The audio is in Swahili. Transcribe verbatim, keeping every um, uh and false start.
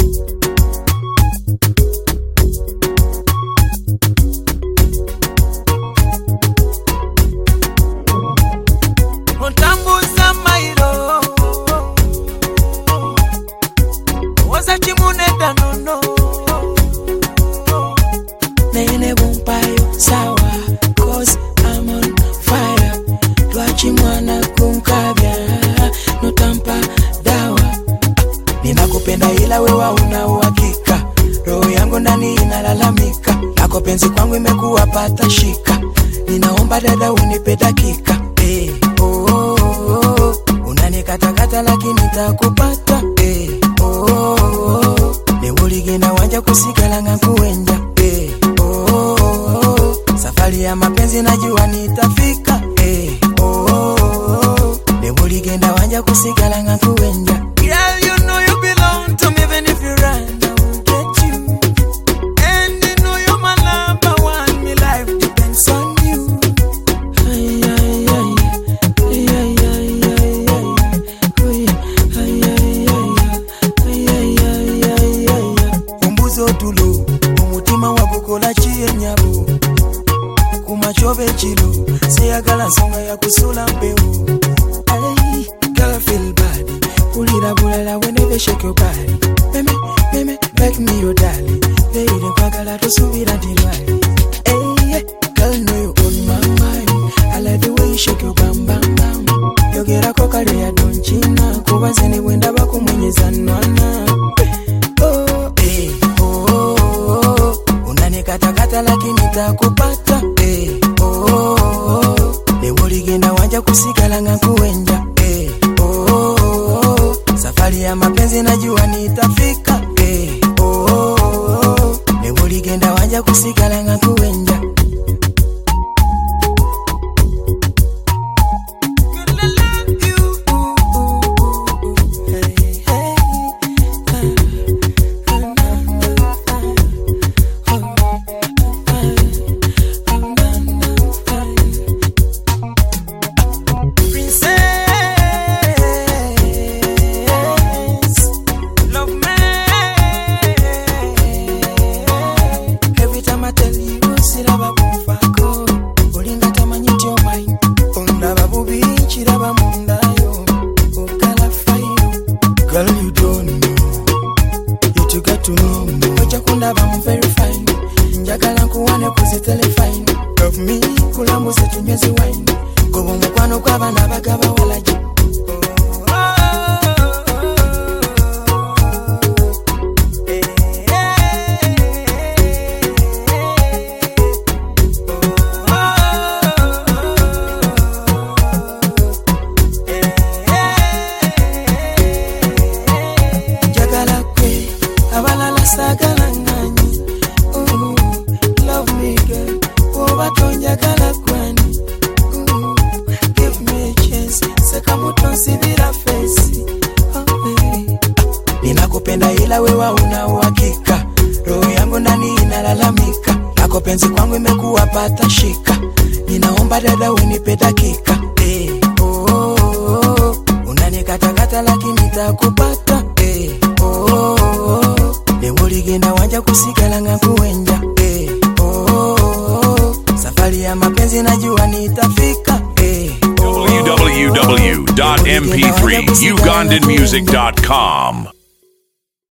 Ontambuza mairo Waza chimuneta nono Nene bumpayo sawa Cause I'm on fire Tuachi mwana kumkabia Notampa dawa Ninakupenda ila wewa una uhakika Roho yangu ndani inalalamika Lako penzi kwangu imekuwa pata shika Ninaomba dada unipe dakika hey, oh, oh, oh. Unanikatakata lakini nitakupata hey, oh, oh, oh. Neuligenda wanja kusigala ngakuenja hey, oh, oh, oh. Safari ya mapenzi najua nitafika hey, oh, oh, oh. Neuligenda wanja kusigala ngakuenja. Girl, you know you belong to me even if you run, I will get you. And you know you're my number one, my life depends on you. Ay, ay, ay, ay, ay, ay, ay, ay. Ay, ay, ay, ay, ay, ay, ay, ay. Umbuzo tulo, umutima wakukola chiye nyabo. Kumachobe chilo, seyagala songa ya kusula mbeu. Ay, girl I feel bad. Ulira bulala whenever shake your body. Meme, meme, make me your darling. Lady kwagala tusubira dilwali. Hey, girl know you on my mind. I like the way you shake your bam bam bam. Yogera kokale ya donchina. Kubazeni wenda bako mwenyeza nwana. Oh, hey, oh, oh, oh. Unanikatakata lakini nitakupata. Hey, oh, oh, oh. Neuligenda wanja kusigala ngakuenja. Hey, oh, oh, oh. Safari ya mapenzi najua nitafika hey, oh, oh, oh. Neuligenda wanja kusigala ngakuenja. Girl, you don't know, yet you got to know me. Wacha kundaba I'm very fine. Njagala nkuwane kuzitele fine. Love me, kulamu setu nyezi wine. Gobo mukwano kwa bana bagaba walaji. Give me a chance, seka muto sibira face. Okay. Ninakupenda ila wewa una uhakika. Roho yangu ndani inalalamika. Lako penzi kwangu imekuwa pata shika. Ninaomba dada unipe dakika hey, oh, oh, oh. Unanikatakata lakini nitakupata hey, oh, oh, oh. Neuligenda wanja kusigala ngakuenja hey, oh, oh, oh. Safari ya mapenzi najua nitafika hey, oh, oh, oh. w w w dot m p three ugandan music dot com